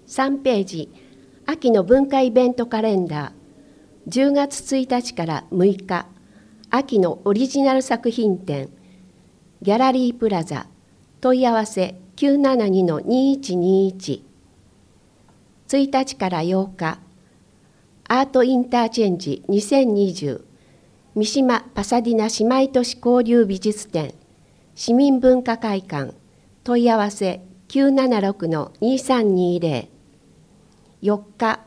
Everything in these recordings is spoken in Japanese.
3ページ、秋の文化イベントカレンダー、10月1日から6日、秋のオリジナル作品展、ギャラリープラザ、問い合わせ 972-2121。1日から8日、アートインターチェンジ2020、三島パサディナ姉妹都市交流美術展、市民文化会館、問い合わせ 976-2320。4日、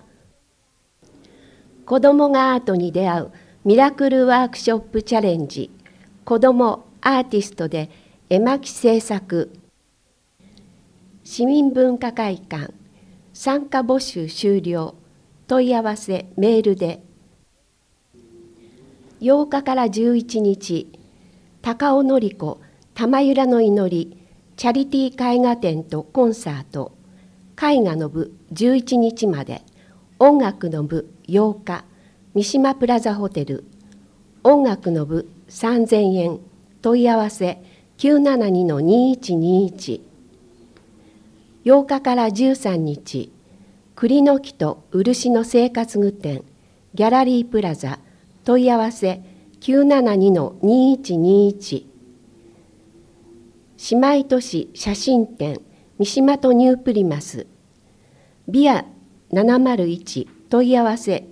子どもがアートに出会うミラクルワークショップチャレンジ、子どもアーティストで絵巻制作、市民文化会館、参加募集終了、問い合わせメールで。8日から11日、高尾典子玉浦の祈りチャリティー絵画展とコンサート、絵画の部11日まで、音楽の部8日、三島プラザホテル、音楽の部3000円、問い合わせ 972-2121。8日から13日、栗の木と漆の生活具店、ギャラリープラザ、問い合わせ 972-2121。姉妹都市写真展、三島とニュープリマス、ビア701、問い合わせ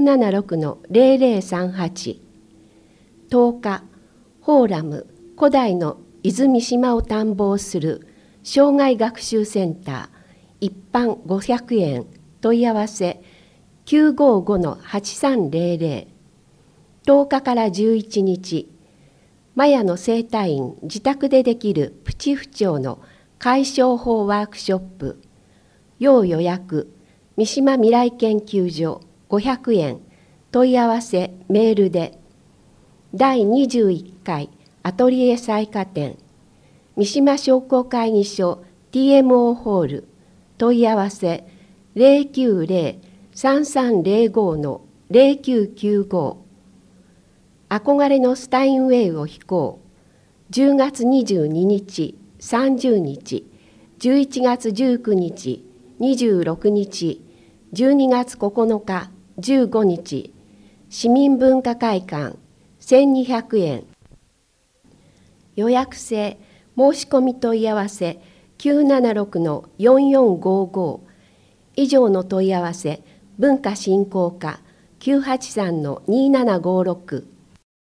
976-0038。10日、フォーラム古代の伊豆三島を探訪する障害学習センター、一般500円、問い合わせ 955-8300。10日から11日、マヤの整体院自宅でできるプチ不調の解消法ワークショップ、要予約、三島未来研究所500円、問い合わせメールで。第21回アトリエ彩花展、三島商工会議所 TMO ホール、問い合わせ 090-3305-0995。憧れのスタインウェイを飛行、10月22日、30日、11月19日、26日、12月9日、15日、市民文化会館、1200円。予約制、申し込み問い合わせ 976-4455。以上の問い合わせ、文化振興課 983-2756。